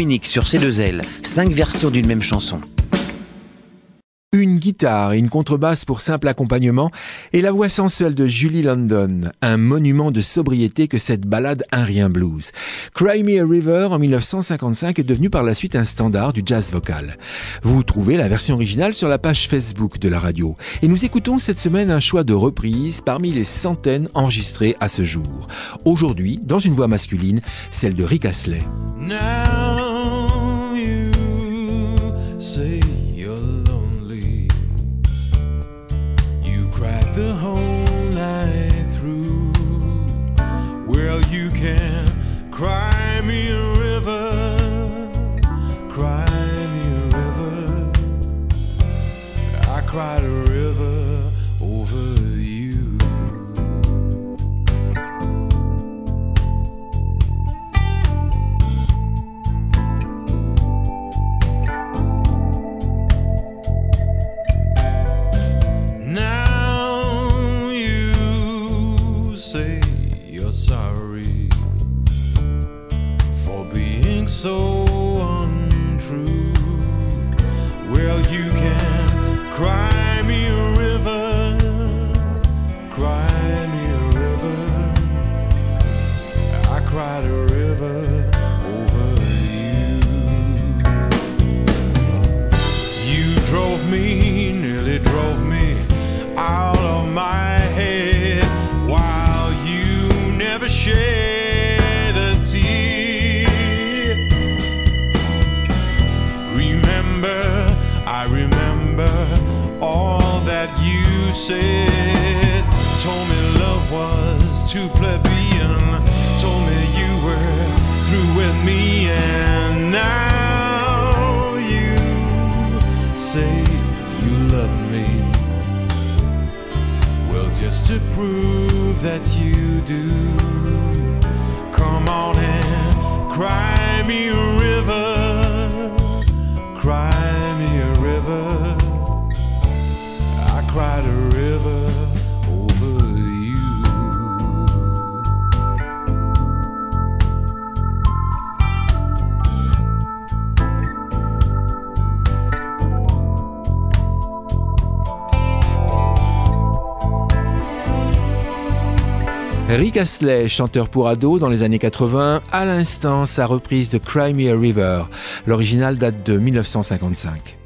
unique sur C2L, 5 versions d'une même chanson. Une guitare et une contrebasse pour simple accompagnement et la voix sensuelle de Julie London, un monument de sobriété que cette ballade Un rien blues. Cry Me a River en 1955 est devenu par la suite un standard du jazz vocal. Vous trouvez la version originale sur la page Facebook de la radio. Et nous écoutons cette semaine un choix de reprises parmi les centaines enregistrées à ce jour. Aujourd'hui, dans une voix masculine, celle de Rick Astley. Now you say you're lonely. You cried the whole night through. Well, you can cry me a river, cry me a river. I cried a river over you. Now you say you're sorry for being so untrue. Well, you can cry me a river, cry me a river. I cried a river over you. You drove me, nearly drove me out of my head, while you never shed a tear. Remember, I remember all that you said. Told me love was too plebeian, told me you were through with me, and now you say you love me. Well, just to prove that you do, come on and cry me a river, cry me a river. I cried a river over you. Rick Astley, chanteur pour ados dans les années 80, à l'instant sa reprise de Cry Me a River. L'original date de 1955.